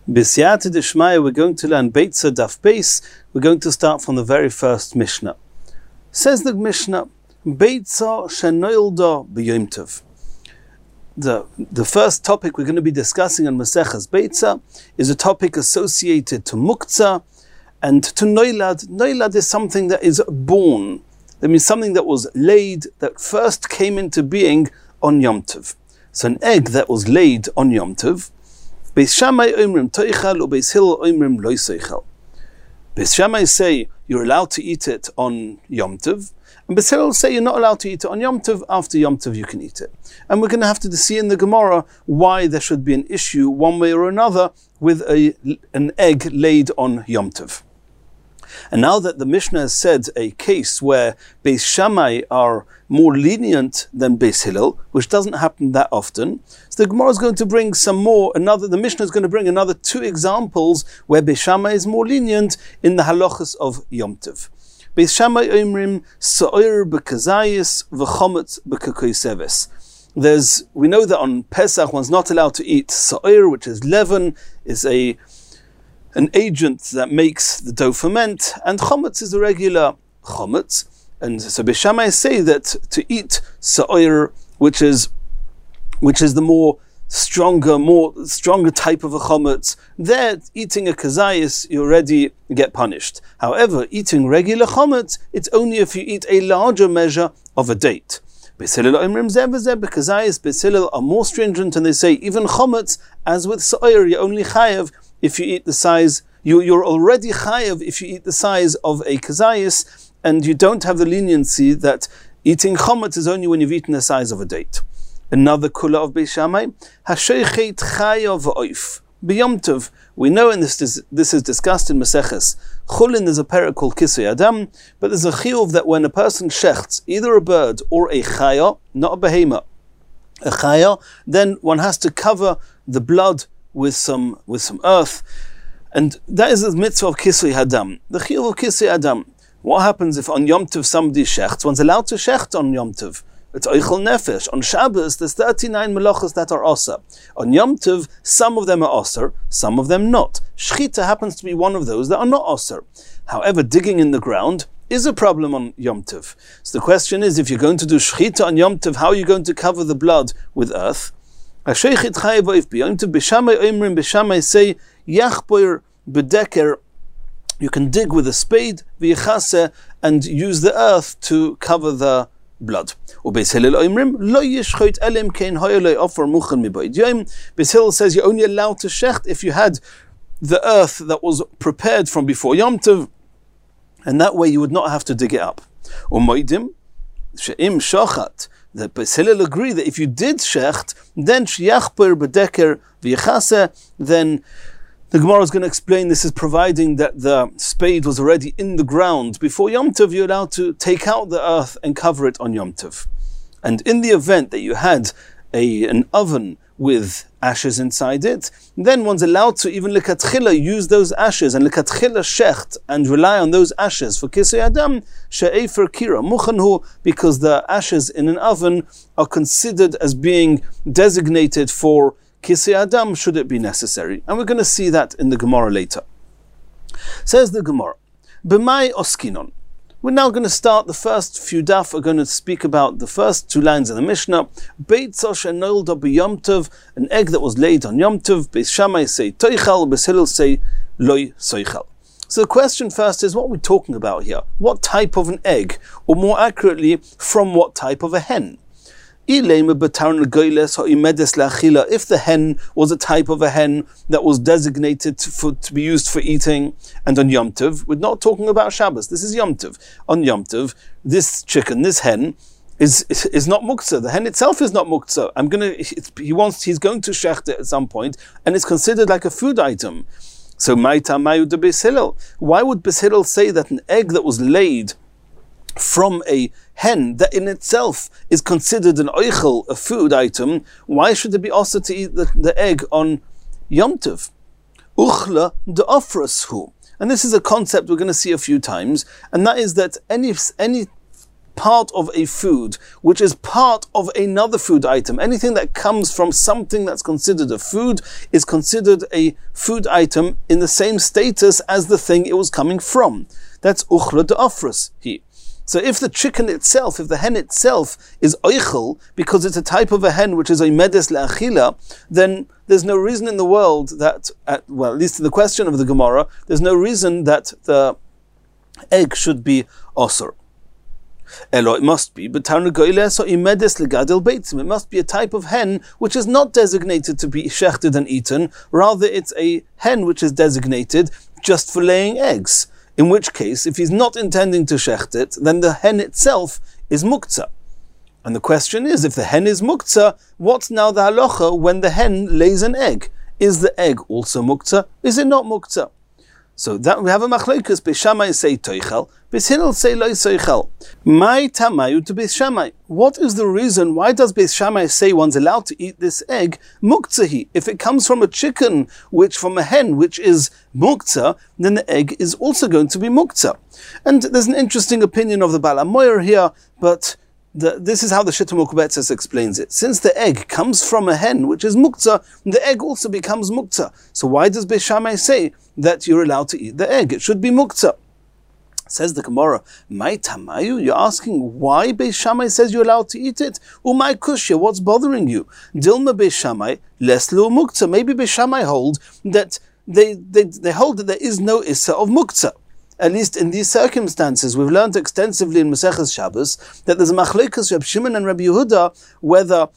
B'siyata d'shmaya, we're going to learn Beitza Daf Beis. We're going to start from the very first Mishnah. Says the Mishnah, Beitza shenoilda b'yom tov. The first topic we're going to be discussing in Maseches Beitza is a topic associated to Muktzah and to Noilad. Noilad is something that is born. That means something that was laid, that first came into being on Yom Tov. So an egg that was laid on Yom Tov, Beis Shammai oimrim toichal, or Beis Hillel oimrim lo soichal. Beis Shammai say you're allowed to eat it on Yom Tov, and Beis Hillel say you're not allowed to eat it on Yom Tov. After Yom Tov you can eat it. And we're going to have to see in the Gemara why there should be an issue one way or another with an egg laid on Yom Tov. And now that the Mishnah has said a case where Beis Shammai are more lenient than Beis Hillel, which doesn't happen that often, so the Gemara is going to bring the Mishnah is going to bring another two examples where Beis Shammai is more lenient in the halachas of Yom Tov. Beis Shammai omrim sa'ir b'kazayis v'chometz b'kakoiseves. We know that on Pesach one's not allowed to eat sa'ir, which is leaven, is an agent that makes the dough ferment, and chometz is a regular chometz. And so Beis Shammai say that to eat sa'ir, which is the more stronger type of a chometz, there eating a kazayis you already get punished. However, eating regular chometz, it's only if you eat a larger measure of a date. Beis Hillel omrim zeh v'zeh b'kazayis. Beis Hillel are more stringent, and they say even chometz, as with sa'ir, you're only chayav if you eat the size. You're already chayav if you eat the size of a kazayis, and you don't have the leniency that eating chometz is only when you've eaten the size of a date. Another kula of Beis Shammai, hasheichet chayav v'oif b'yom tov. We know, and this is discussed in Maseches Chulin, there's a parak called Kisui Adam, but there's a chiyuv that when a person shechts either a bird or a chaya, not a behema, a chaya, then one has to cover the blood with some earth, and that is the mitzvah of Kisui Adam. The chiyuv of Kisui Adam. What happens if on Yom Tov somebody shechts? One's allowed to shecht on Yom Tov. It's oichel nefesh. On Shabbos, there's 39 melachos that are osir. On Yom Tov, some of them are osir, some of them not. Shchita happens to be one of those that are not osir. However, digging in the ground is a problem on Yom Tov. So the question is, if you're going to do shchita on Yom Tov, how are you going to cover the blood with earth? Beis Shammai say, yachboir bedeker, you can dig with a spade, v'yichase, and use the earth to cover the blood. Beis Hillel says you're only allowed to shecht if you had the earth that was prepared from before Yom Tov, and that way you would not have to dig it up. That Beis Hillel agree that if you did shecht, then then the Gemara is going to explain this is providing that the spade was already in the ground before Yom Tov. You're allowed to take out the earth and cover it on Yom Tov. And in the event that you had an oven with ashes inside it, then one's allowed to even lekatchila use those ashes and lekatchila shecht and rely on those ashes for kisei adam she'efer kira muchanhu, because the ashes in an oven are considered as being designated for Kisei Adam should it be necessary. And we're going to see that in the Gemara later. Says the Gemara, B'mai oskinon. We're now going to start the first few daf. We're going to speak about the first two lines of the Mishnah. Beitza shenoilda b'yom tov, an egg that was laid on Yom Tov. Beis Shammai say toichal, Beis Hillel say loy soichal. So the question first is, what are we talking about here? What type of an egg? Or more accurately, from what type of a hen? If the hen was a type of a hen that was designated to be used for eating, and on Yom Tov, we're not talking about Shabbos, this is Yom Tov. On Yom Tov, this chicken, this hen, is not muktzah. The hen itself is not muktzah. He's going to shecht it at some point, and it's considered like a food item. So Maita Mayu de Beis Hillel. Why would Beis Hillel say that an egg that was laid from a hen that in itself is considered an oichel, a food item, why should it be also to eat the egg on Yom Tov? Uchla de ofrashu. And this is a concept we're going to see a few times, and that is that any part of a food, which is part of another food item. Anything that comes from something that's considered a food is considered a food item in the same status as the thing it was coming from. That's uchla de afras here. So if the chicken itself, if the hen itself is oichel, because it's a type of a hen which is oimedes le'achila, then there's no reason in the world that, at least in the question of the Gemara, there's no reason that the egg should be osur. Elo, it must be, but tarnagoiles or imedes legadil beitzim. It must be a type of hen which is not designated to be shechted and eaten, rather it's a hen which is designated just for laying eggs. In which case, if he's not intending to shecht it, then the hen itself is muktzah. And the question is, if the hen is muktzah, what's now the halacha when the hen lays an egg? Is the egg also muktzah? Is it not muktzah? So that we have a machlokes. Beis Shammai say toichel, Beis Hillel say lo toichel. My tamayu to Beis Shammai. What is the reason? Why does Beis Shammai say one's allowed to eat this egg muktzah? If it comes from a chicken, from a hen, which is muktzah, then the egg is also going to be muktzah. And there's an interesting opinion of the Baal HaMoyer here, but this is how the Shita Mukbetzes explains it. Since the egg comes from a hen, which is muktzah, the egg also becomes muktzah. So why does Beis Shammai say that you're allowed to eat the egg? It should be muktzah. Says the Gemara, "My tamayu." You're asking why Beis Shammai says you're allowed to eat it. Umay kushya, what's bothering you? Dilma Beis Shammai leslu muktzah. Maybe Beis Shammai hold that they hold that there is no issa of muktzah. At least in these circumstances, we've learned extensively in Maseches Shabbos that there's a machlokes Reb Shimon and Rabbi Yehuda whether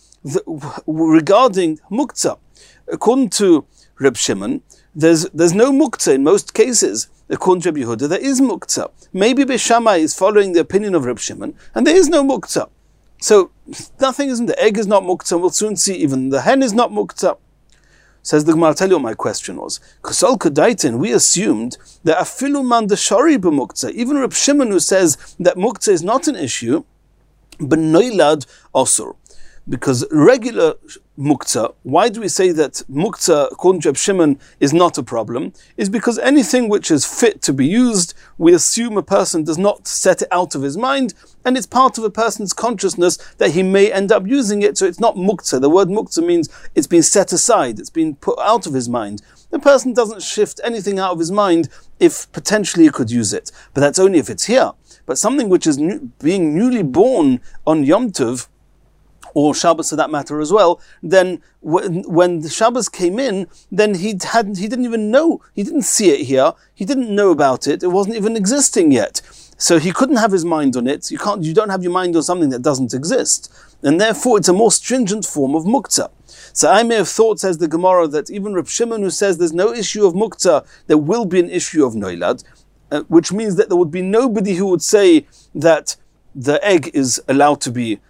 regarding muktzah. According to Reb Shimon, there's no muktzah in most cases. According to Rabbi Yehuda, there is muktzah. Maybe Beis Shammai is following the opinion of Reb Shimon, and there is no muktzah. So nothing isn't. The egg is not muktzah. We'll soon see. Even the hen is not muktzah. Says the Gemara, I'll tell you what my question was. Kosol Kedaitin, we assumed that afilu man deshari b'muktzah, even Reb Shimon who says that muktzah is not an issue, b'noilad osur. Because regular muktzah, why do we say that muktzah, according to Reb Shimon, is not a problem? Is because anything which is fit to be used, we assume a person does not set it out of his mind, and it's part of a person's consciousness that he may end up using it, so it's not muktzah. The word muktzah means it's been set aside, it's been put out of his mind. The person doesn't shift anything out of his mind if potentially he could use it. But that's only if it's here. But something which is being newly born on Yom Tov, or Shabbos for that matter as well, then when the Shabbos came in, then he didn't even know, he didn't see it here, he didn't know about it, it wasn't even existing yet. So he couldn't have his mind on it. You don't have your mind on something that doesn't exist. And therefore it's a more stringent form of muktzah. So I may have thought, says the Gemara, that even Reb Shimon who says there's no issue of muktzah, there will be an issue of noilad, which means that there would be nobody who would say that the egg is allowed to be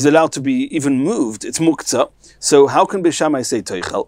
even moved. It's muktzah. So how can Beis Shammai say toichel?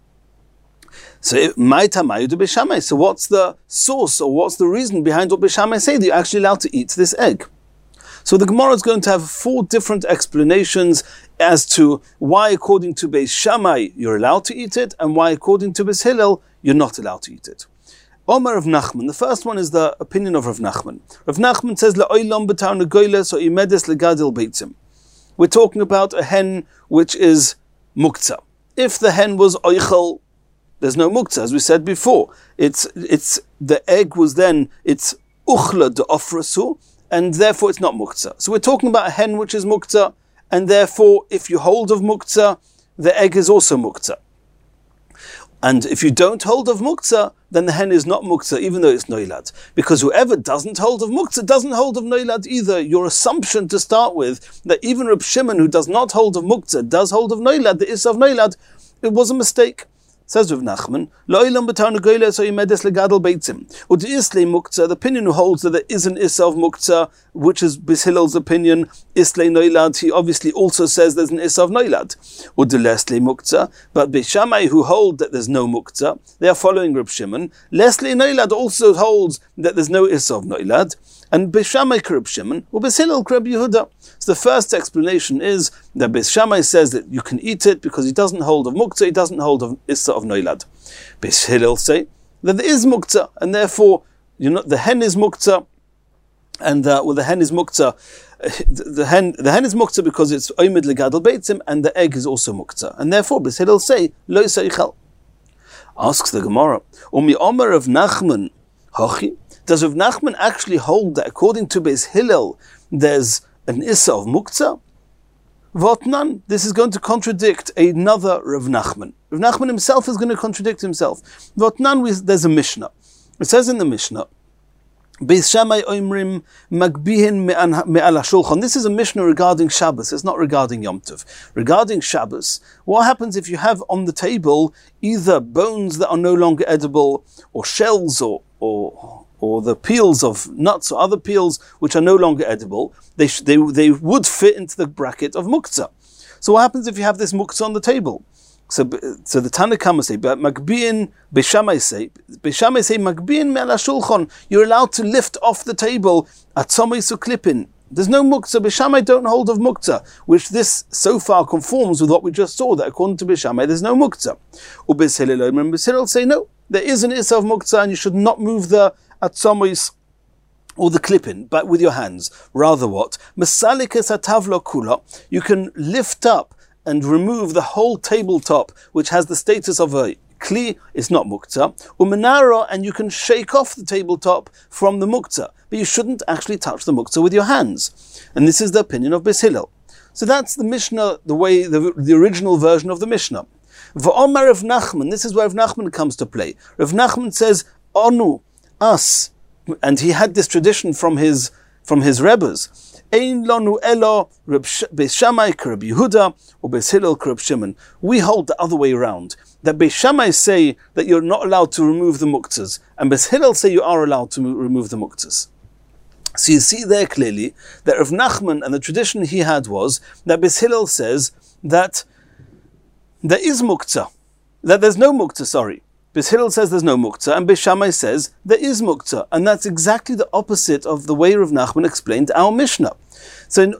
So my tamayu to Beis Shammai. So what's the source or what's the reason behind what Beis Shammai say that you're actually allowed to eat this egg? So the Gemara is going to have 4 different explanations as to why, according to Beis Shammai, you're allowed to eat it, and why, according to Beis Hillel, you're not allowed to eat it. Omar Rav Nachman. The first one is the opinion of Rav Nachman. Rav Nachman says, "La'olam b'tar negoiles or imedes legadil beitzim." We're talking about a hen which is muktzah. If the hen was oichel, there's no muktzah, as we said before. It's the egg was then, it's uchla de ofrasu, and therefore it's not muktzah. So we're talking about a hen which is muktzah, and therefore if you hold of muktzah, the egg is also muktzah. And if you don't hold of muktzah, then the hen is not muktzah, even though it's noilad. Because whoever doesn't hold of muktzah doesn't hold of noilad either. Your assumption to start with, that even Reb Shimon, who does not hold of muktzah, does hold of noilad, the issa of noilad, it was a mistake. Says Rav Nachman, "Lo'ilam b'tar negoiles so imedes legadol beitzim." U'de'islei muktzah, the opinion who holds that there is an issa of muktzah, which is Beis Hillel's opinion, islei noilad, he obviously also says there's an issa of noilad. U'delesle muktzah, but Beis Shammai who hold that there's no muktzah, they are following Reb Shimon. Lesle noilad also holds that there's no issa of noilad. And Beis Shammai Reb Shimon, or Beis Hillel Reb Yehuda. So the first explanation is that Beis Shammai says that you can eat it because he doesn't hold of muktzah, he doesn't hold of issa of noilad. Beis Hillel say that there is muktzah, and therefore the hen is muktzah, And the hen is muktzah. The hen is muktzah because it's oimid legadol beitzim, and the egg is also muktzah. And therefore, Beis Hillel say lo seichel. Asks the Gemara, Umi Omer of Nachman, Hachi? Does Rav Nachman actually hold that according to Beis Hillel there's an issa of muktzah? Votnan, this is going to contradict another Rav Nachman. Rav Nachman himself is going to contradict himself. Votnan, there's a Mishnah. It says in the Mishnah, Beis Shammai oimrim magbihin me'al hashulchan. This is a Mishnah regarding Shabbos. It's not regarding Yom Tov. Regarding Shabbos, what happens if you have on the table either bones that are no longer edible, or shells, or the peels of nuts or other peels which are no longer edible? They would fit into the bracket of muktzah. So what happens if you have this muktzah on the table? So the Tanna Kama say, but Magbiin, Beis Shammai say, Magbiin me'al hashulchan, you're allowed to lift off the table atzomos uklipin. There's no muktzah. Beis Shammai don't hold of muktzah, which this so far conforms with what we just saw, that according to Beis Shammai there's no muktzah. Beis Hillel say no, there is an issa of muktzah, and you should not move the atzomos or the klippin, but with your hands. Rather what? Masalikas hatavla kula, you can lift up and remove the whole tabletop, which has the status of a kli, it's not muktzah, umenara, and you can shake off the tabletop from the muktzah, but you shouldn't actually touch the muktzah with your hands. And this is the opinion of Beis Hillel. So that's the Mishnah, the original version of the Mishnah. V'omar Rav Nachman, this is where Rav Nachman comes to play. Rav Nachman says, Onu, us, and he had this tradition from his Rebbes. Ein lanu elo Beis Shammai k'Rab Yehuda or Beis Hillel k'Rab Shimon. We hold the other way around. That Beis Shammai say that you're not allowed to remove the muktzahs, and Beis Hillel say you are allowed to remove the muktzahs. So you see there clearly that Rav Nachman and the tradition he had was that Beis Hillel says that there is muktzah, that there's no muktzah, sorry. Beis Hillel says there's no muktzah, and Beis Shammai says there is muktzah, and that's exactly the opposite of the way Rav Nachman explained our Mishnah. So,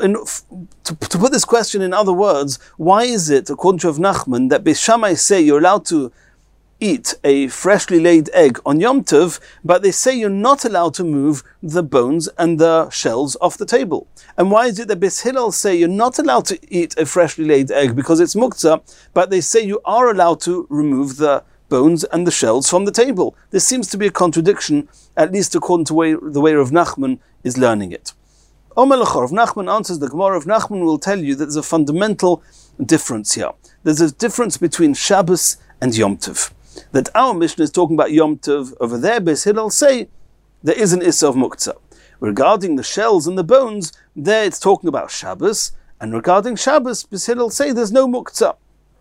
to put this question in other words, why is it, according to Rav Nachman, that Beis Shammai say you're allowed to eat a freshly laid egg on Yom Tov, but they say you're not allowed to move the bones and the shells off the table? And why is it that Beis Hillel say you're not allowed to eat a freshly laid egg because it's muktzah, but they say you are allowed to remove the bones and the shells from the table? This seems to be a contradiction, at least according to the way Rav Nachman is learning it. Omer Lecha, Rav Nachman answers the Gemara. Rav Nachman will tell you that there's a fundamental difference here. There's a difference between Shabbos and Yom Tov. That our Mishnah is talking about Yom Tov. Over there, Beis Hillel say there is an issa of muktzah. Regarding the shells and the bones, there it's talking about Shabbos, and regarding Shabbos, Beis Hillel say there's no muktzah.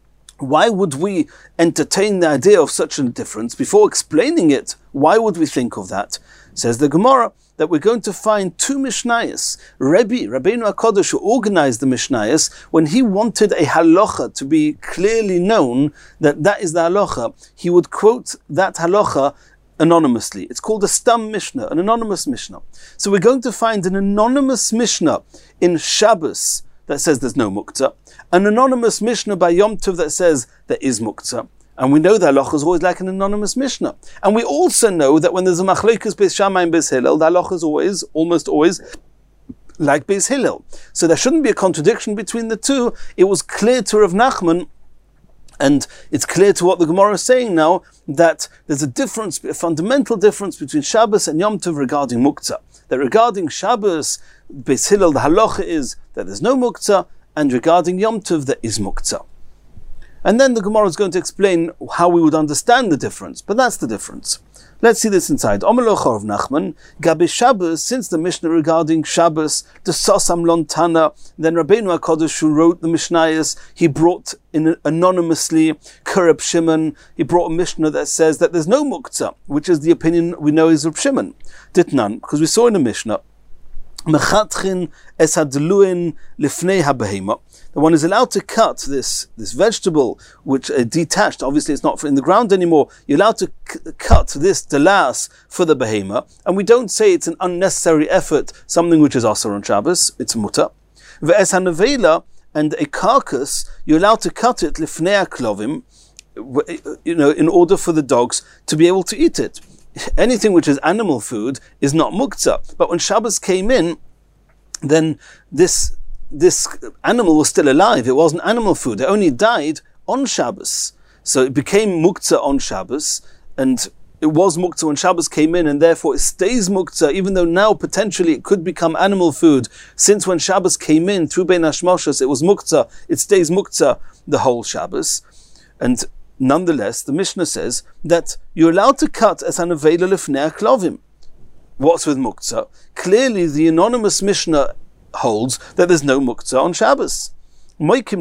Why would we entertain the idea of such a difference? Before explaining it, why would we think of that? Says the Gemara that we're going to find two Mishnayos. Rabbeinu HaKadosh, who organized the Mishnayos, when he wanted a halacha to be clearly known that is the halacha, he would quote that halacha anonymously. It's called a Stam Mishnah, an anonymous Mishnah. So we're going to find an anonymous Mishnah in Shabbos that says there's no muktzah, an anonymous Mishnah by Yom Tov that says there is muktzah. And we know the halacha is always like an anonymous Mishnah. And we also know that when there's a machlokes Beis Shammai and Beis Hillel, the halacha is almost always like Beis Hillel. So there shouldn't be a contradiction between the two. It was clear to Rav Nachman, and it's clear to what the Gemara is saying now, that there's a fundamental difference between Shabbos and Yom Tov regarding muktzah. That regarding Shabbos, Beis Hillel, the halacha is that there's no muktzah, and regarding Yom Tov, there is muktzah. And then the Gemara is going to explain how we would understand the difference, but that's the difference. Let's see this inside. Omer Lecha Rav Nachman, Gabi Shabbos, since the Mishnah regarding Shabbos, the Sosam Lontana, then Rabbeinu HaKadosh, who wrote the Mishnayos, he brought in anonymously K'Rab Shimon, he brought a Mishnah that says that there's no muktzah, which is the opinion we know is Reb Shimon. Ditnan, because we saw in the Mishnah, Mechatchin es hadluin lifnei habehema. The one is allowed to cut this vegetable, which detached, obviously it's not in the ground anymore, you're allowed to cut this delas for the behema, and we don't say it's an unnecessary effort, something which is asur on Shabbos, it's muta. Ve'es hanavela, and a carcass, you're allowed to cut it lifnei haklovim, in order for the dogs to be able to eat it. anything which is animal food is not muktzah. But when Shabbos came in, then this animal was still alive. It wasn't animal food. It only died on Shabbos. So it became muktzah on Shabbos, and it was muktzah when Shabbos came in, and therefore it stays muktzah, even though now potentially it could become animal food. Since when Shabbos came in through Bein Hashmoshes, it was muktzah, it stays muktzah the whole Shabbos. And nonetheless, the Mishnah says that you're allowed to cut as an avela lifnei klovim. What's with muktzah? Clearly, the anonymous Mishnah holds that there's no muktzah on Shabbos. Moikim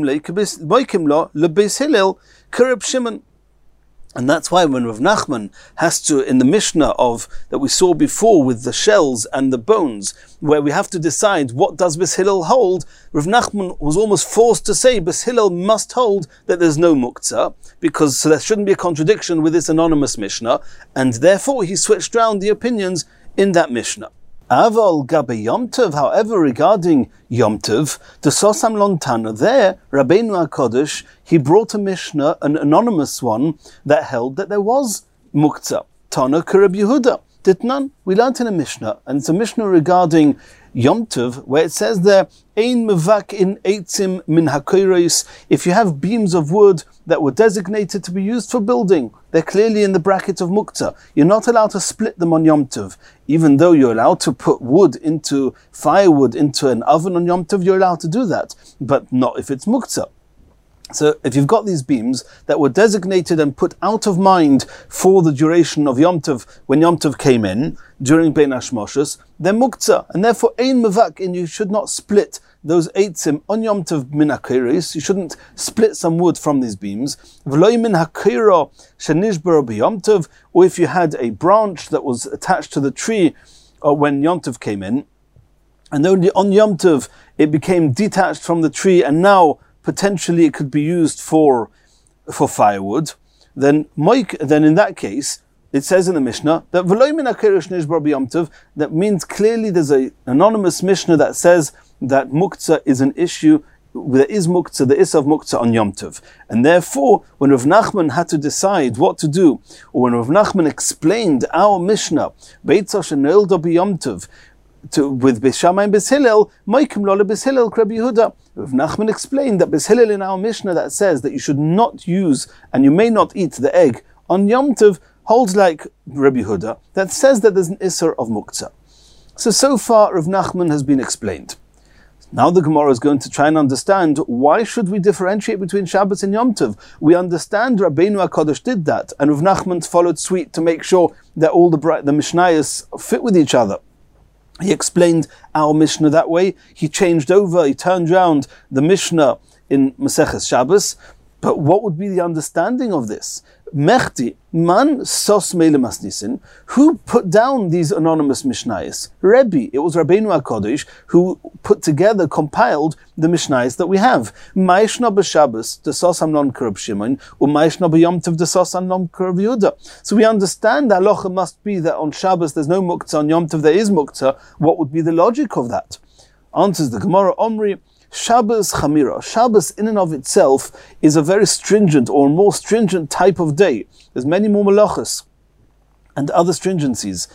lo lebeis Hillel kereb Shimon. And that's why when Rav Nachman has to, in the Mishnah that we saw before with the shells and the bones, where we have to decide what does Beis Hillel hold, Rav Nachman was almost forced to say Beis Hillel must hold that there's no muktzah, because so there shouldn't be a contradiction with this anonymous Mishnah, and therefore he switched around the opinions in that Mishnah. Aval gabe Yom Tov, however, regarding Yom Tov, the Sosam Lontana, there, Rabbeinu HaKodesh, he brought a Mishnah, an anonymous one, that held that there was muktzah. Tana Kereb Yehuda. Did none? We learnt in a Mishnah, and it's a Mishnah regarding Yom Tov, where it says there, Ein mevak in eitzim min hakoros. If you have beams of wood that were designated to be used for building, they're clearly in the bracket of muktzah. You're not allowed to split them on Yom Tov. Even though you're allowed to put firewood into an oven on Yom Tov, you're allowed to do that, but not if it's muktzah. So if you've got these beams that were designated and put out of mind for the duration of Yom Tov, when Yom Tov came in, during Bein Hashmoshes, they're muktzah, and therefore ein mevak, and you should not split those eitzim on Yom Tov min hakoros. You shouldn't split some wood from these beams. V'lo min hakoro shenishbaro b'Yom Tov, or if you had a branch that was attached to the tree when Yom Tov came in, and only on Yom Tov it became detached from the tree, and now potentially it could be used for firewood, then in that case, it says in the Mishnah that v'lo min hakoros shenishbaro b'Yom Tov, that means clearly there's an anonymous Mishnah that says that muktzah is an issue, there is muktzah, the issa of muktzah on Yom Tov. And therefore, when Rav Nachman had to decide what to do, or when Rav Nachman explained our Mishnah, Beitzah she'noilda b'Yom Tov, with Beis Shammai and Beis Hillel, Moikim lo leBeis Hillel Kereb Yehuda. Rav Nachman explained that Beis Hillel in our Mishnah that says that you should not use and you may not eat the egg on Yom Tov holds like Rabbi Yehuda that says that there's an isser of muktzah. So far Rav Nachman has been explained. Now the Gemara is going to try and understand why should we differentiate between Shabbos and Yom Tov. We understand Rabbeinu HaKodesh did that, and Rav Nachman followed suit to make sure that all the Mishnayos fit with each other. He explained our Mishnah that way. He changed over, he turned around the Mishnah in Maseches Shabbos. But what would be the understanding of this? Mechti, man sos meile masnisin, who put down these anonymous Mishnayos? Rebbe, it was Rabbeinu HaKodesh who put together, compiled the Mishnayos that we have. Ma'ishna b'Shabbos, the sos amnon kereb Shimon, or ma'ishna b'Yom Tov, the sos amnon kereb Yehuda. So we understand that halacha must be that on Shabbos there's no muktzah, on Yom Tov there is muktzah. What would be the logic of that? Answers the Gemara, Omri, Shabbos Chamira. Shabbos in and of itself is a very stringent or more stringent type of day. There's many more malachas and other stringencies.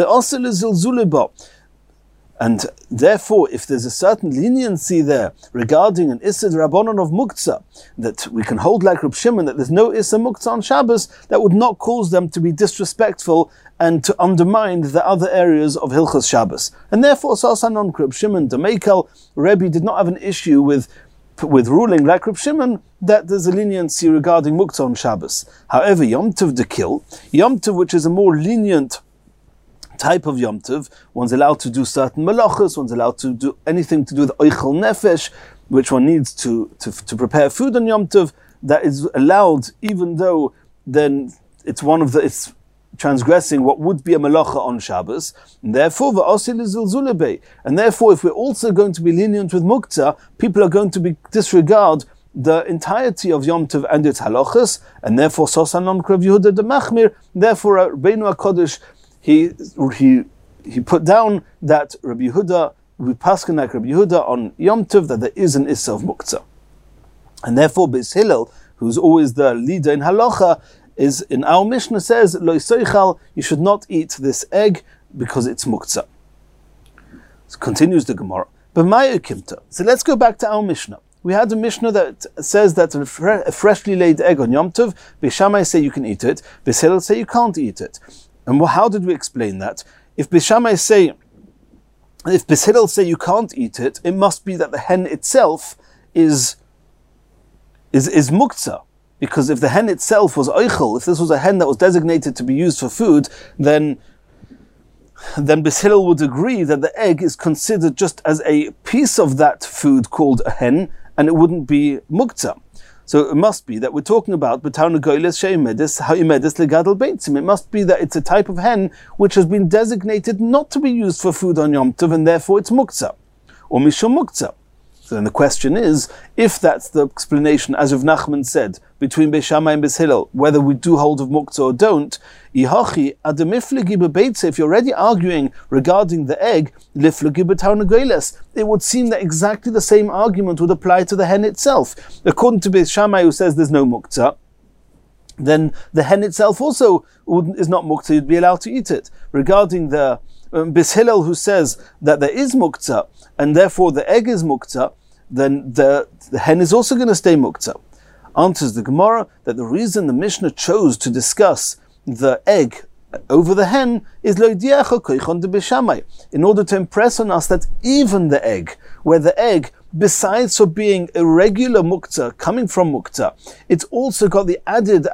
And therefore, if there's a certain leniency there regarding an Issa Rabbanon of Muktzah, that we can hold like Reb Shimon, that there's no Issa Muktzah on Shabbos, that would not cause them to be disrespectful and to undermine the other areas of Hilchos Shabbos. And therefore, Sasanon Reb Shimon, Demekel, Rebbe did not have an issue with ruling like Reb Shimon that there's a leniency regarding Muktzah on Shabbos. However, Yom Tov Dekil, Yom Tov, which is a more lenient type of Yom Tov, one's allowed to do certain malachas, one's allowed to do anything to do with oichel nefesh, which one needs to prepare food on Yom Tov, that is allowed, even though then it's transgressing what would be a malacha on Shabbos, and therefore and therefore if we're also going to be lenient with Muktzah, people are going to disregard the entirety of Yom Tov and its halachas, and therefore Sosanon Kereb Yehuda de Machmir, therefore Rabbeinu HaKodesh he put down that Rabbi Yehuda, we paskin like Rabbi Yehuda on Yom Tov, that there is an Issa of Muktzah. And therefore Beis Hillel, who's always the leader in halacha, is in our Mishnah says, Lo soichal, you should not eat this egg because it's muktzah. So continues the Gemara. So let's go back to our Mishnah. We had a Mishnah that says that a freshly laid egg on Yom Tov, Beis Shammai say you can eat it, Beis Hillel say you can't eat it. And how did we explain that? If Beis Hillel say you can't eat it, it must be that the hen itself is muktzah. Because if the hen itself was oichel, if this was a hen that was designated to be used for food, then Beis Hillel would agree that the egg is considered just as a piece of that food called a hen, and it wouldn't be muktzah. So it must be that we're talking about b'tarna goyles she'imedis ha'imedis legadol beitzim. It must be that it's a type of hen which has been designated not to be used for food on Yom Tov, and therefore it's muktzah, or mishum muktzah. So then the question is, if that's the explanation, as Rav Nachman said, between Beis Shammai and Beis Hillel, whether we do hold of muktzah or don't, if you're already arguing regarding the egg, it would seem that exactly the same argument would apply to the hen itself. According to Beis Shammai, who says there's no muktzah, then the hen itself also is not muktzah, you'd be allowed to eat it. Regarding the Beis Hillel, who says that there is muktzah, and therefore the egg is muktzah, then the hen is also going to stay muktzah. Answers the Gemara that the reason the Mishnah chose to discuss the egg over the hen is in order to impress on us that even the egg, where the egg, besides for being a regular muktzah, coming from muktzah, it's also got the added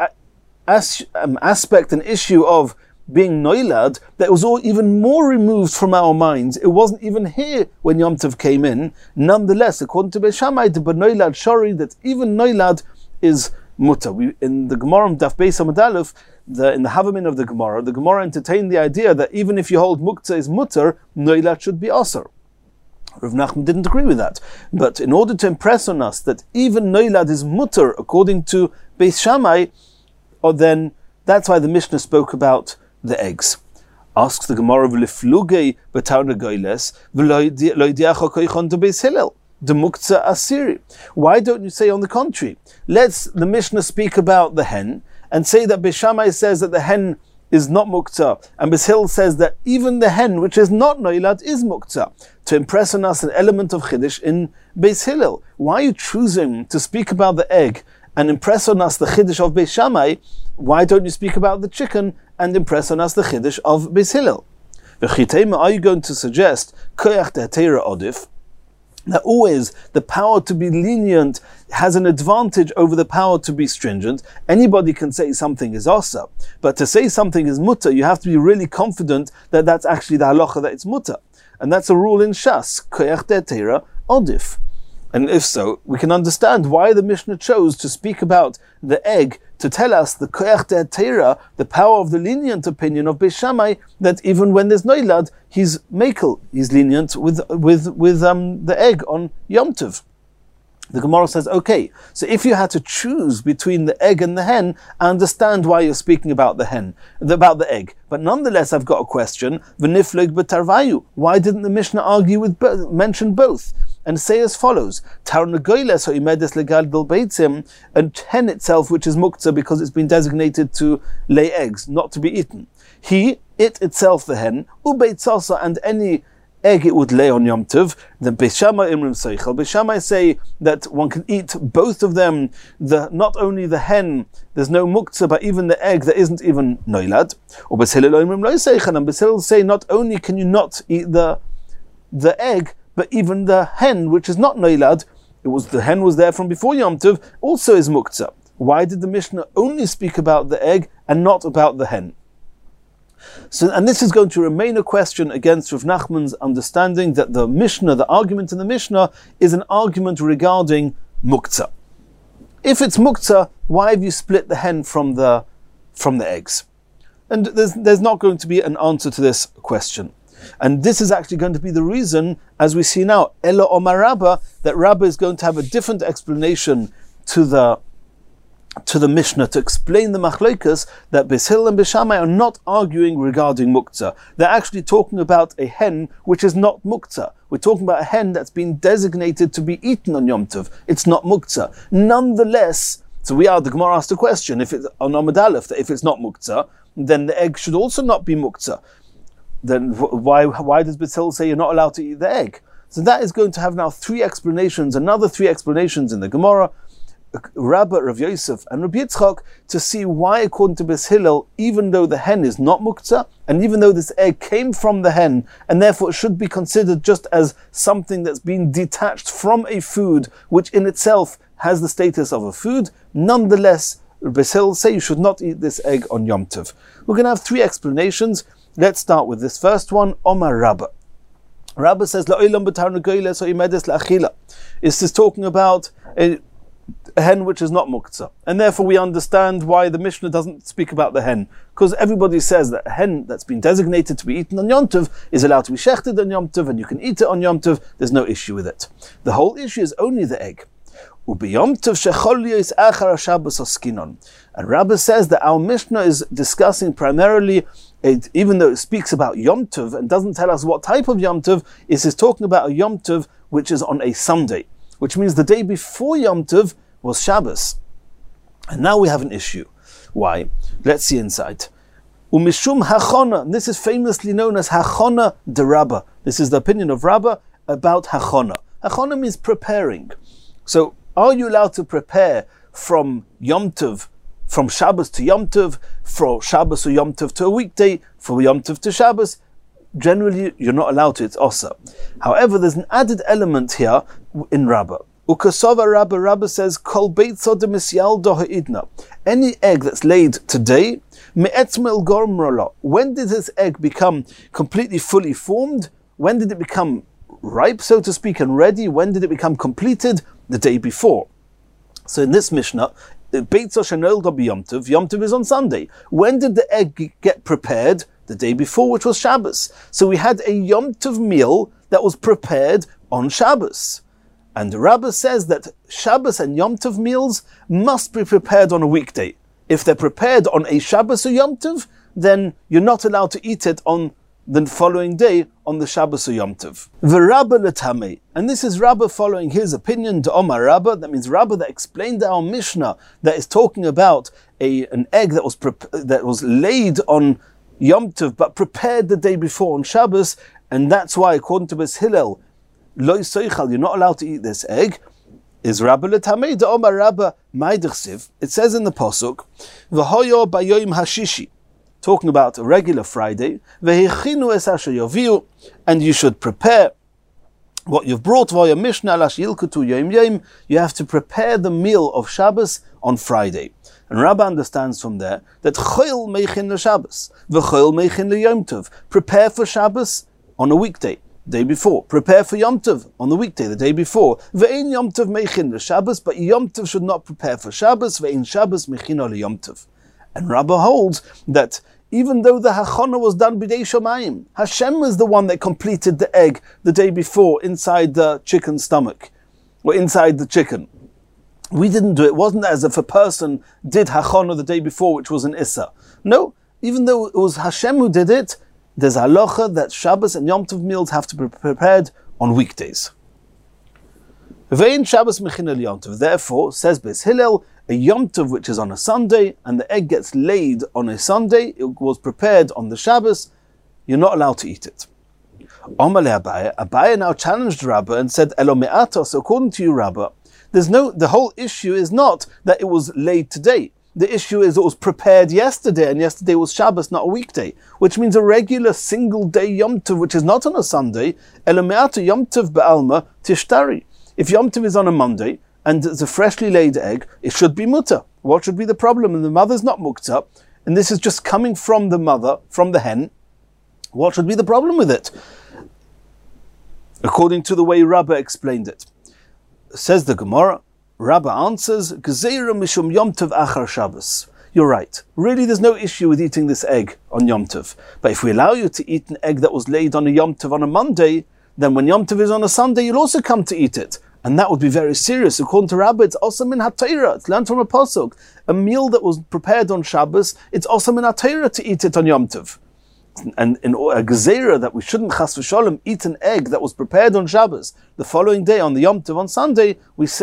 aspect and issue of being noilad, that was all even more removed from our minds. It wasn't even here when Yom Tov came in. Nonetheless, according to Beis Shammai, the noilad shari, that even noilad is mutter. In the Gemara Daf Beis Amud Aleph, in the Havamin of the Gemara entertained the idea that even if you hold muktzah is mutter, noilad should be asar. Rav Nachman didn't agree with that. But in order to impress on us that even noilad is mutter, according to Beis Shammai, then that's why the Mishnah spoke about the eggs. Asks the Gemara, "V'liflugei b'tarna goyles v'lo ydiacha koichon de Beis Hillel de muktzah asiri." Why don't you say on the contrary? Let's the Mishnah speak about the hen and say that Beis Shammai says that the hen is not muktzah, and Beis Hillel says that even the hen, which is not noilad, is muktzah, to impress on us an element of chiddush in Beis Hillel. Why are you choosing to speak about the egg and impress on us the chiddush of Beis Shammai? Why don't you speak about the chicken and impress on us the chiddush of Beis Hillel? Are you going to suggest koyach de'atera odif, that always the power to be lenient has an advantage over the power to be stringent? Anybody can say something is asa, but to say something is mutter, you have to be really confident that that's actually the halacha, that it's mutter. And that's a rule in Shas, koyach de'atera odif. And if so, we can understand why the Mishnah chose to speak about the egg, to tell us the koyach de'atera, the power of the lenient opinion of Beis Shammai, that even when there's noilad, he's mekel, he's lenient with the egg on Yom Tov. The Gemara says, okay, so if you had to choose between the egg and the hen, I understand why you're speaking about the egg. But nonetheless, I've got a question. V'nifleg b'tarvayu. Why didn't the Mishnah mention both? And say as follows: Tarna goyles ha'imedis legadol beitzim, a hen itself, which is muktzah because it's been designated to lay eggs, not to be eaten. It itself, the hen, ubeitzasa, and any egg it would lay on Yom Tov. The Beis Shammai imrim seichel. Beis Shammai say that one can eat both of them. Not only the hen, there's no muktzah, but even the egg, there isn't even noilad. Or Beis Hillel imrim lo seichel, and Beis Hillel say not only can you not eat the egg, but even the hen, which is not noilad, the hen was there from before Yom Tov, also is muktzah. Why did the Mishnah only speak about the egg and not about the hen? So, and this is going to remain a question against Rav Nachman's understanding that the Mishnah, the argument in the Mishnah, is an argument regarding muktzah. If it's muktzah, why have you split the hen from the eggs? And there's not going to be an answer to this question. And this is actually going to be the reason, as we see now, Ela Omar Rabba, that Rabba is going to have a different explanation to the Mishnah to explain the machlokes, that Beis Hillel and Beis Shammai are not arguing regarding muktzah. They're actually talking about a hen which is not muktzah. We're talking about a hen that's been designated to be eaten on Yom Tov. It's not muktzah. Nonetheless, So the Gemara asked a question, if it's on Amud Aleph, that if it's not muktzah, then the egg should also not be muktzah. Then why does Beit say you're not allowed to eat the egg? So that is going to have now another three explanations in the Gemara, Rabbah, Rav Yosef, and Rabbi Yitzchak, to see why, according to Beis Hillel, even though the hen is not muktzah, and even though this egg came from the hen, and therefore it should be considered just as something that's been detached from a food, which in itself has the status of a food, nonetheless, Beis Hillel say you should not eat this egg on Yom Tov. We're going to have three explanations. Let's start with this first one, Omar Rabbah. Rabbah says, is this talking about a hen which is not muktzah? And therefore we understand why the Mishnah doesn't speak about the hen, because everybody says that a hen that's been designated to be eaten on Yom Tov is allowed to be shechted on Yom Tov, and you can eat it on Yom Tov. There's no issue with it. The whole issue is only the egg. And Rabbah says that our Mishnah is discussing primarily, even though it speaks about Yom Tov and doesn't tell us what type of Yom Tov, it is talking about a Yom Tov which is on a Sunday, which means the day before Yom Tov was Shabbos. And now we have an issue. Why? Let's see inside. Umishum hachona. This is famously known as hachona de Rabbah. This is the opinion of Rabbah about hachona. Hachona means preparing. So, are you allowed to prepare from Yom Tov, from Shabbos to Yom Tov, from Shabbos or Yom Tov to a weekday, from Yom Tov to Shabbos? Generally, you're not allowed to. It's osa. However, there's an added element here in Rabbah. Ukasova Rabbah says, Kol beitzah de misyaldo ha'idna. Any egg that's laid today, me'etzmel gormrola. When did this egg become completely fully formed? When did it become ripe, so to speak, and ready? When did it become completed? The day before. So in this Mishnah, beitzah shenolda b'Yom Tov. Yom Tov is on Sunday. When did the egg get prepared? The day before, which was Shabbos. So we had a Yom Tov meal that was prepared on Shabbos. And the Rabbah says that Shabbos and Yom Tov meals must be prepared on a weekday. If they're prepared on a Shabbos or Yom Tov, then you're not allowed to eat it on the following day on the Shabbos or Yom Tov. V'Rabbah l'tamei, and this is Rabbah following his opinion to Omar Rabbah. That means Rabbah that explained our Mishnah that is talking about an egg that was laid on Yom Tov but prepared the day before on Shabbos, and that's why, according to Beis Hillel, lo soichal, you're not allowed to eat this egg. Is Rabbah l'tamei de Omar Rabbah ma'idechsiv. It says in the pasuk, v'hoyo bayoyim hashishi, talking about a regular Friday, and you should prepare what you've brought via Mishnah. You have to prepare the meal of Shabbos on Friday. And Rabbah understands from there that chol meichin l'Shabbos, v'chol meichin l'Yom Tov. Prepare for Shabbos on a weekday, day before. Prepare for Yom Tov on the weekday, the day before. Ve'ein Yom Tov meichin l'Shabbos, but Yom Tov should not prepare for Shabbos. Ve'ein Shabbos meichino l'Yom Tov. And Rabbah holds that even though the hachana was done b'dei shomayim, Hashem was the one that completed the egg the day before inside the chicken's stomach, or inside the chicken. We didn't do it. It wasn't as if a person did hachana the day before, which was an issa. No, even though it was Hashem who did it, there's halacha that Shabbos and Yom Tov meals have to be prepared on weekdays. Ve'ein Shabbos mechina l'Yom Tov. Therefore, says Beis Hillel, a Yom Tov which is on a Sunday and the egg gets laid on a Sunday, it was prepared on the Shabbos, you're not allowed to eat it. Omale Abaye, Abaye now challenged Rabbah and said, Elo me'ato, so according to you, Rabbah, the whole issue is not that it was laid today. The issue is it was prepared yesterday, and yesterday was Shabbos, not a weekday, which means a regular single day Yom Tov, which is not on a Sunday. Elo me'ato Yom Tov be'alma tishtari. If Yom Tov is on a Monday, and it's a freshly laid egg, it should be mutter. What should be the problem? And the mother's not muktzah, and this is just coming from the mother, from the hen. What should be the problem with it? According to the way Rabbah explained it. Says the Gemara, Rabbah answers, Gezeira mishum Yom Tov achar Shabbos. You're right. Really, there's no issue with eating this egg on Yom Tov. But if we allow you to eat an egg that was laid on a Yom Tov on a Monday, then when Yom Tov is on a Sunday, you'll also come to eat it. And that would be very serious. According to Rabbah, it's also min ha-Torah. It's learned from a pasuk. A meal that was prepared on Shabbos, it's also min ha-Torah to eat it on Yom Tov. And in a gezerah that we shouldn't chas v'sholem eat an egg that was prepared on Shabbos the following day on the Yom Tov on Sunday, we say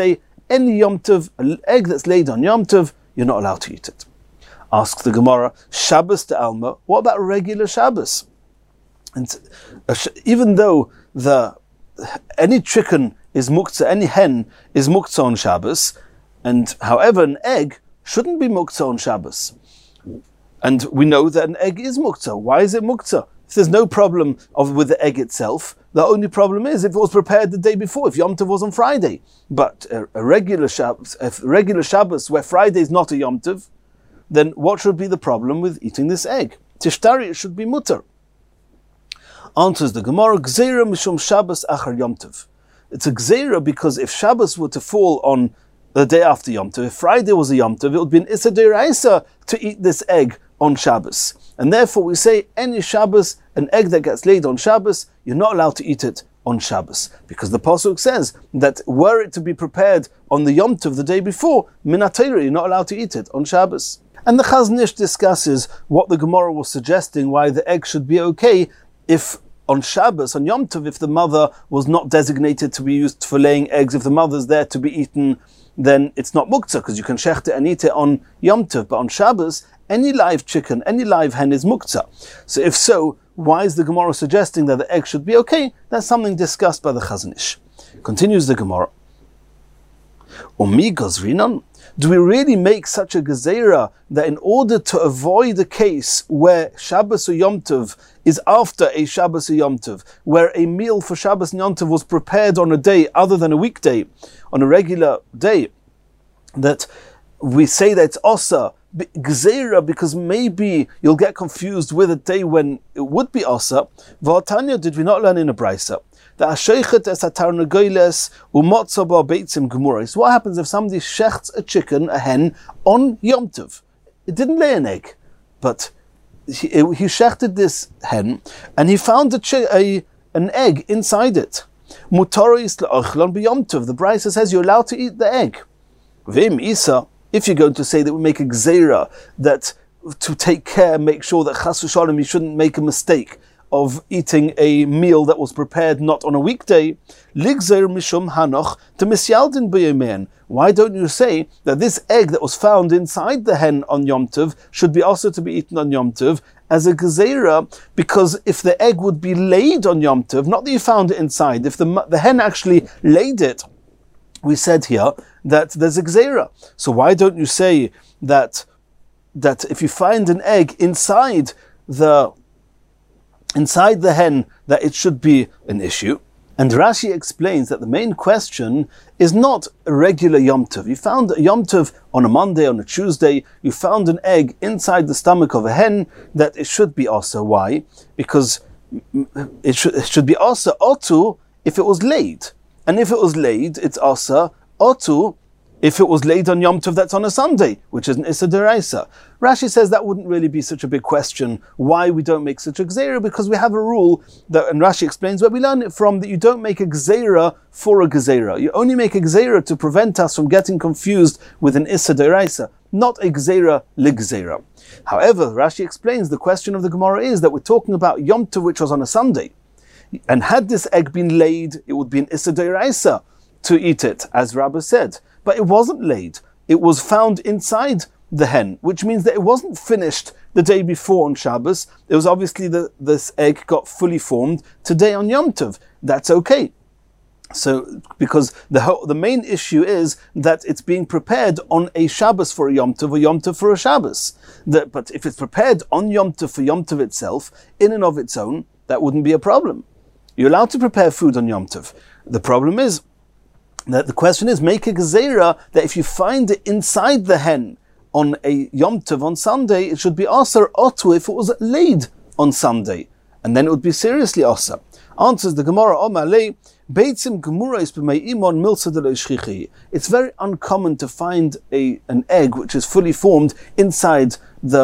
any Yom Tov, an egg that's laid on Yom Tov, you're not allowed to eat it. Asks the Gemara, Shabbos de Alma, what about regular Shabbos? And even though any chicken is muktzah, any hen is muktzah on Shabbos, and however an egg shouldn't be muktzah on Shabbos. And we know that an egg is muktzah. Why is it muktzah? If there's no problem with the egg itself, the only problem is if it was prepared the day before, if Yom Tov was on Friday. But a regular Shabbos where Friday is not a Yom Tov, then what should be the problem with eating this egg? Tishtari, it should be mutter. Answers the Gemara, Gzeira mishum Shabbos achar Yom Tov. It's a Gzeira because if Shabbos were to fall on the day after Yom Tov, if Friday was a Yom Tov, it would be an Issa D'Oraisa to eat this egg on Shabbos. And therefore we say any Shabbos, an egg that gets laid on Shabbos, you're not allowed to eat it on Shabbos. Because the Pasuk says that were it to be prepared on the Yom Tov the day before, Minat Torah, you're not allowed to eat it on Shabbos. And the Chazon Ish discusses what the Gemara was suggesting, why the egg should be okay if on Shabbos, on Yom Tov, if the mother was not designated to be used for laying eggs, if the mother's there to be eaten, then it's not muktzah, because you can shecht it and eat it on Yom Tov. But on Shabbos, any live chicken, any live hen is muktzah. So if so, why is the Gemara suggesting that the egg should be okay? That's something discussed by the Chazon Ish. Continues the Gemara. Umi gozrinan? Do we really make such a gezerah that in order to avoid a case where Shabbos or Yom Tov is after a Shabbos or Yom Tov, where a meal for Shabbos and Yom Tov was prepared on a day other than a weekday, on a regular day, that we say that it's Osa, gezerah, because maybe you'll get confused with a day when it would be Osa? V'atanya, did we not learn in a Brisa? So what happens if somebody shechts a chicken, a hen, on Yom Tov? It didn't lay an egg, but he shechted this hen, and he found an egg inside it. The Brisa says you're allowed to eat the egg. If you're going to say that we make a gzeira, that to take care, make sure that chas v'shalom, you shouldn't make a mistake of eating a meal that was prepared not on a weekday, ligzer mishum hanoch to misyaldin b'yomein. Why don't you say that this egg that was found inside the hen on Yom Tov should be also to be eaten on Yom Tov as a gezerah? Because if the egg would be laid on Yom Tov, not that you found it inside, if the hen actually laid it, we said here that there's a gezerah. So why don't you say that if you find an egg inside the hen, that it should be an issue? And Rashi explains that the main question is not a regular Yom Tov. You found a Yom Tov on a Monday, on a Tuesday, you found an egg inside the stomach of a hen, that it should be also. Why? Because it should be also otu if it was laid. And if it was laid, it's also otu if it was laid on Yom Tov that's on a Sunday, which is an Issa D'Oraisa. Rashi says that wouldn't really be such a big question, why we don't make such a gzeira, because we have a rule, that, and Rashi explains where we learn it from, that you don't make a gzeira for a gzeira. You only make a gzeira to prevent us from getting confused with an Issa D'Oraisa, not a gzeira ligzeira. However, Rashi explains the question of the Gemara is that we're talking about Yom Tov, which was on a Sunday. And had this egg been laid, it would be an Issa D'Oraisa to eat it, as Rabbah said. But it wasn't laid. It was found inside the hen, which means that it wasn't finished the day before on Shabbos. It was obviously this egg got fully formed today on Yom Tov. That's okay. So, because the main issue is that it's being prepared on a Shabbos for a Yom Tov or Yom Tov for a Shabbos. But if it's prepared on Yom Tov for Yom Tov itself, in and of its own, that wouldn't be a problem. You're allowed to prepare food on Yom Tov. The problem is that the question is, make a gezerah that if you find it inside the hen on a Yom Tov on Sunday, it should be aser otu if it was laid on Sunday, and then it would be seriously aser. Answers the Gemara, Omalei, Beitzim Gemurais b'mei imon milsa de lo ishchichi. It's very uncommon to find an egg which is fully formed inside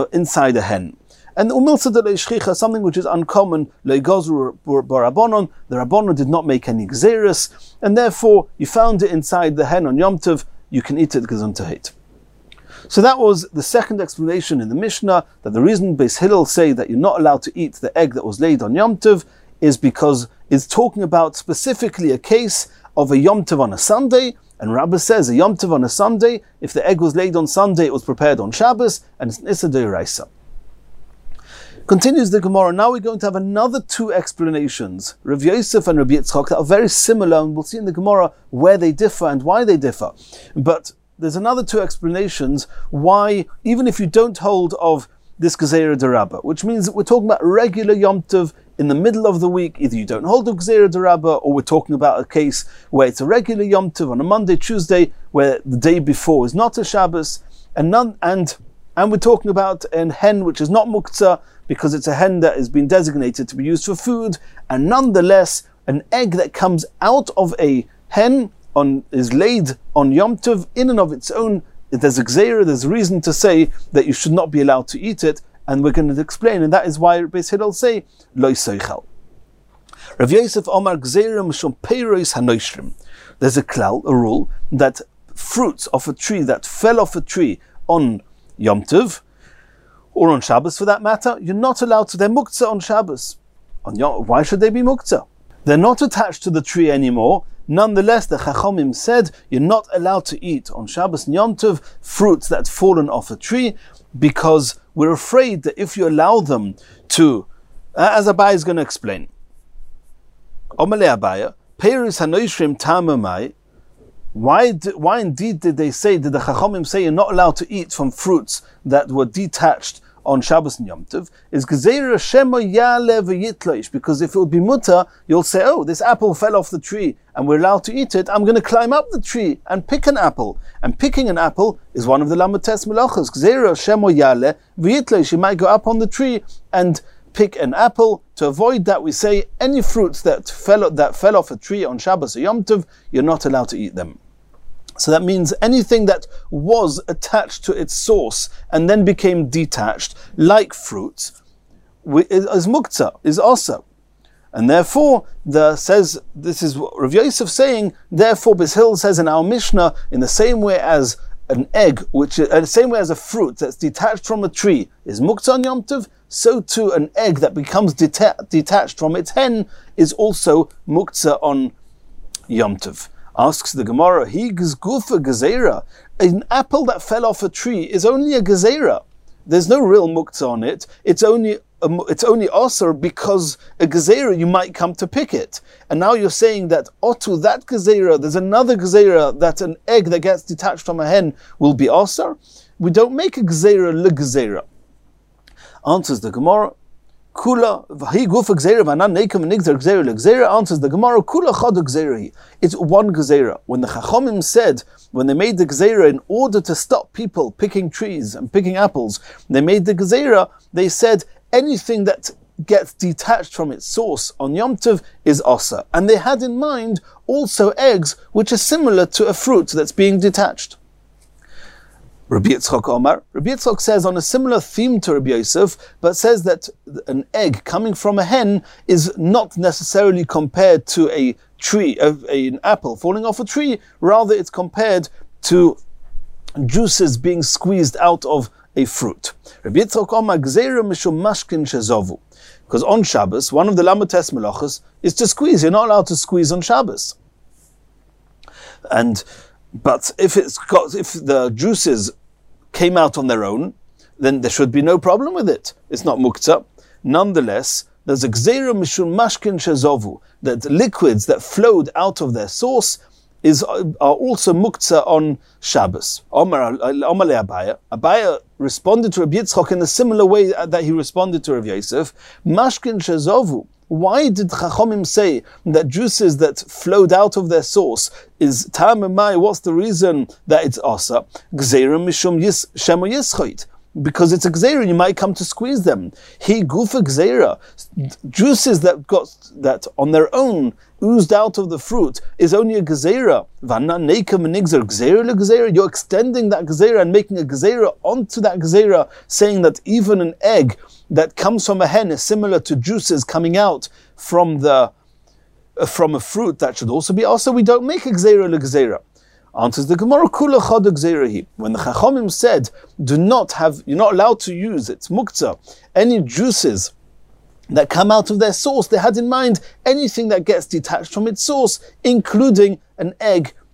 a hen. And umilsa de lo ishchicha, something which is uncommon, le'gozru barabonon, the Rabbonon did not make any gzeras, and therefore you found it inside the hen on Yom Tov, you can eat it gesundheit. So that was the second explanation in the Mishnah, that the reason Beis Hillel say that you're not allowed to eat the egg that was laid on Yom Tov is because it's talking about specifically a case of a Yom Tov on a Sunday, And Rabbah says a Yom Tov on a Sunday, if the egg was laid on Sunday, it was prepared on Shabbos, and it's Issa D'Oraisa. Continues the Gemara. Now we're going to have another two explanations, Rav Yosef and Rabbi Yitzchak, that are very similar, and we'll see in the Gemara where they differ and why they differ. But there's another two explanations why, even if you don't hold of this Gezerah D'Rabbah, which means that we're talking about regular Yom Tov in the middle of the week, either you don't hold of Gezerah D'Rabbah, or we're talking about a case where it's a regular Yom Tov on a Monday, Tuesday, where the day before is not a Shabbos, and we're talking about an hen which is not muktzah, because it's a hen that has been designated to be used for food, and nonetheless, an egg that comes out of a hen is laid on Yom Tov in and of its own. There's a gzeira, there's reason to say that you should not be allowed to eat it, and we're going to explain, and that is why Beis Hillel say, Lo Soichel. Rav Yosef Omar Gzeira Mishum Peiros Hanoishrim. There's a klal, a rule, that fruits of a tree that fell off a tree on Yom Tov, or on Shabbos for that matter, you're not allowed to. They're muktzah on Shabbos. Why should they be muktzah? They're not attached to the tree anymore. Nonetheless, the Chachamim said you're not allowed to eat on Shabbos and Yom Tov fruits that fallen off a tree, because we're afraid that if you allow them to, as Abai is going to explain, Omalei Abaya, Peiros Hanoishrim Tamamai. Why indeed did the Chachamim say you're not allowed to eat from fruits that were detached on Shabbos and Yom Tov? Is Gezeira Shema Yale V'Yitloish, because if it would be mutter, you'll say, oh, this apple fell off the tree and we're allowed to eat it, I'm going to climb up the tree and pick an apple. And picking an apple is one of the Lamates Melachos. Gezeira Shema Yale V'Yitloish, you might go up on the tree and pick an apple. To avoid that, we say any fruits that fell off a tree on Shabbos or Yom Tov, you're not allowed to eat them. So that means anything that was attached to its source and then became detached, like fruits, is muktzah, is asa. And therefore, this is what Rav Yosef saying, therefore Beis Hillel says in our Mishnah, in the same way as an egg, the same way as a fruit that's detached from a tree is muktzah on Yom Tov, so too an egg that becomes detached from its hen is also muktzah on Yom Tov. Asks the Gemara, Higz gufa gezerah. An apple that fell off a tree is only a gezerah. There's no real muktzah on it. It's only osir because a gezerah you might come to pick it. And now you're saying that otu, that gezerah, there's another gezerah that an egg that gets detached from a hen will be osir. We don't make a gezerah le gezerah. Answers the Gemara, Kula v'hi gufa gzeira v'anan neikam nigzer gzeira legzeira. Answers the Gemara, Kula chad gzeira. It's one gzeira. When the Chachamim said, when they made the gzeira in order to stop people picking trees and picking apples, they made the gzeira. They said anything that gets detached from its source on Yom Tov is asa, and they had in mind also eggs, which are similar to a fruit that's being detached. Rabbi Yitzchak Omar. Rabbi Yitzchak says on a similar theme to Rabbi Yosef, but says that an egg coming from a hen is not necessarily compared to a tree, an apple falling off a tree. Rather, it's compared to juices being squeezed out of a fruit. Rabbi Yitzchak Omar Gzeira Mishum Mashkin Shezovu. Because on Shabbos, one of the Lamates Melachos is to squeeze. You're not allowed to squeeze on Shabbos. But if the juices came out on their own, then there should be no problem with it. It's not muktzah. Nonetheless, there's a gzeira mishum mashkin shezovu, that liquids that flowed out of their source are also muktzah on Shabbos. Omar le Abaya. Abaya responded to Rabbi Yitzchak in a similar way that he responded to Rav Yosef. Mashkin shezovu. Why did Chachamim say that juices that flowed out of their source is ta'amemai? What's the reason that it's asa? Gzeira mishum shema yischait. Because it's a gzeira, you might come to squeeze them. He gufa gzeira. Juices that on their own oozed out of the fruit is only a gzeira. Vana neika menigzer gzeira le gzeira. You're extending that gzeira and making a gzeira onto that gzeira, saying that even an egg that comes from a hen is similar to juices coming out from a fruit that should also be. Also, we don't make a gzeira le gzeira. Answers the Gemara, Kula chad gzeirahi. When the Chachamim said, you're not allowed to use, it's muktzah, any juices that come out of their source, they had in mind anything that gets detached from its source, including an egg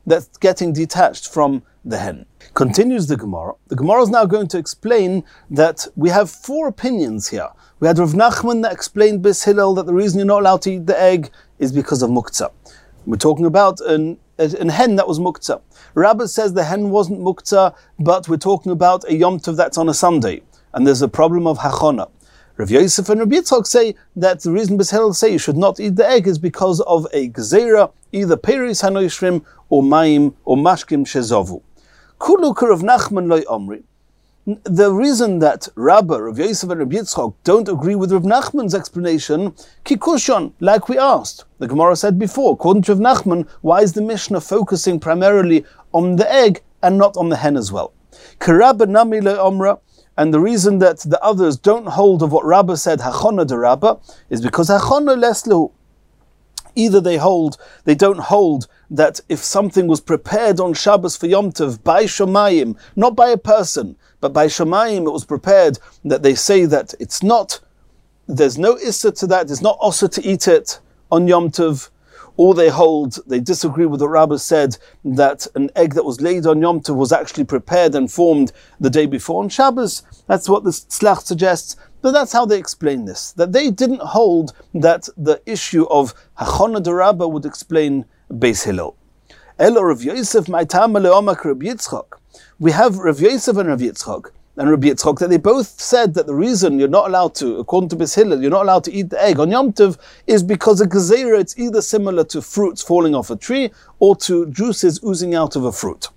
that's getting detached from the hen. Continues the Gemara. The Gemara is now going to explain that we have 4 opinions here. We had Rav Nachman that explained Bis Hillel that the reason you're not allowed to eat the egg is because of muktzah. We're talking about an hen that was muktzah. Rabbah says the hen wasn't muktzah, but we're talking about a Yom Tov that's on a Sunday, and there's a problem of hachana. Rav Yosef and Rav Yitzchak say that the reason Bis Hillel say you should not eat the egg is because of a gezerah, either Peris Hanoishrim or Mayim or Mashkim Shezovu. Kulu Rav Nachman loy omri. The reason that Rabbah, Rav Yosef and Rav Yitzchak don't agree with Rav Nachman's explanation, Kikushon, like we asked. The Gemara said before, according to Rav Nachman, why is the Mishnah focusing primarily on the egg and not on the hen as well? Karabba nami lo omra, and the reason that the others don't hold of what Rabbah said, Hachona de Rabbah, is because Hachona leslu. Either they don't hold that if something was prepared on Shabbos for Yom Tov by Shomayim, not by a person, but by Shomayim it was prepared, that they say that it's not, there's no issa to that, it's not also to eat it on Yom Tov, or they disagree with what Rabbah said, that an egg that was laid on Yom Tov was actually prepared and formed the day before on Shabbos. That's what the Tzlach suggests. But that's how they explain this, that they didn't hold that the issue of Hachona de Rabbah would explain Beis Hillel. Elo Rav Yosef ma'itama le'omak Rav Yitzchak. We have Rav Yosef and Rav Yitzchak, that they both said that the reason you're not allowed to, according to Beis Hillel, you're not allowed to eat the egg on Yom Tov is because a gezerah, it's either similar to fruits falling off a tree or to juices oozing out of a fruit.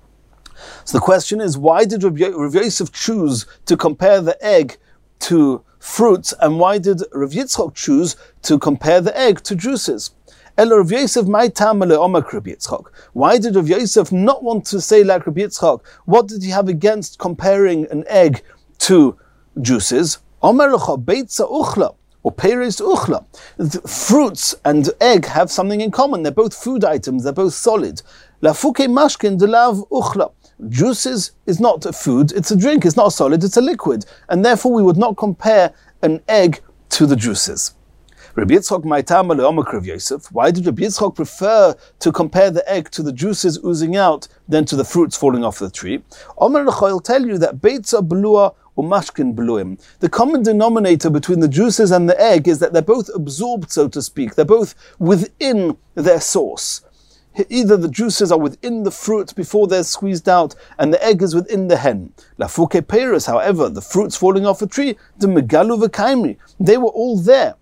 So the question is, why did Rav Yosef choose to compare the egg to fruits, and why did Rav Yitzchak choose to compare the egg to juices? Elo Rav Yosef ma'itama le'omak Rav Yitzchak. Why did Rav Yosef not want to say like Rav Yitzchak? What did he have against comparing an egg to juices? Omer lecha beitza uchla or peres uchla. Fruits and egg have something in common. They're both food items. They're both solid. Lafuke mashkin delav uchla. Juices is not a food, it's a drink, it's not a solid, it's a liquid. And therefore we would not compare an egg to the juices. Rabbi Yitzchak ma'itama le'omak Rav Yosef. Why did Rabbi Yitzchak prefer to compare the egg to the juices oozing out than to the fruits falling off the tree? Omer lecha, I'll tell you that beitza belua or mashkin beluim. The common denominator between the juices and the egg is that they're both absorbed, so to speak. They're both within their source. Either the juices are within the fruit before they're squeezed out, and the egg is within the hen. Lafuke peres, however, the fruits falling off a tree, the megalu v'kaimri, they were all there.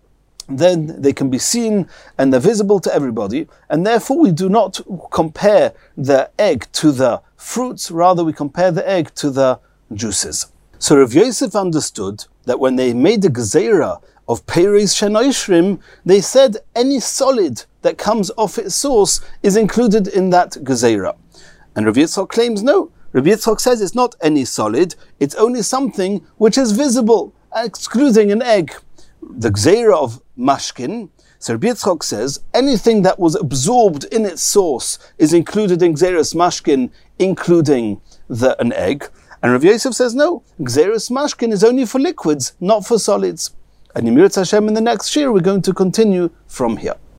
Then they can be seen and they're visible to everybody, and therefore we do not compare the egg to the fruits, rather we compare the egg to the juices. So Rav Yosef understood that when they made the gezerah of Peres Shenoishrim, they said any solid that comes off its source is included in that gezerah. And Rav Yitzchak claims no. Rav Yitzchak says it's not any solid, it's only something which is visible, excluding an egg. The gezerah of mashkin, so Rav Yitzchak says anything that was absorbed in its source is included in gezerahs mashkin, including an egg. And Rav Yosef says no, gezerahs mashkin is only for liquids, not for solids. And Yemirat Hashem in the next year we're going to continue from here.